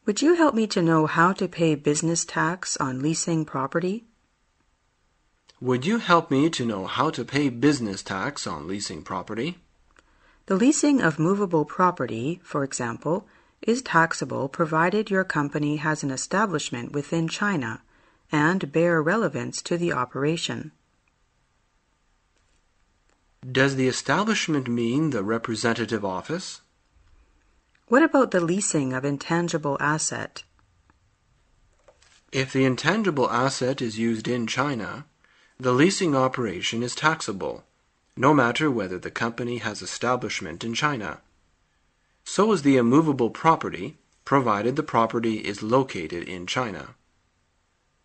Would you help me to know how to pay business tax on leasing property? Would you help me to know how to pay business tax on leasing property? The leasing of movable property, for example, is taxable provided your company has an establishment within China and bear relevance to the operation. Does the establishment mean the representative office? What about the leasing of intangible asset? If the intangible asset is used in China, the leasing operation is taxable, no matter whether the company has establishment in China. So is the immovable property, provided the property is located in China.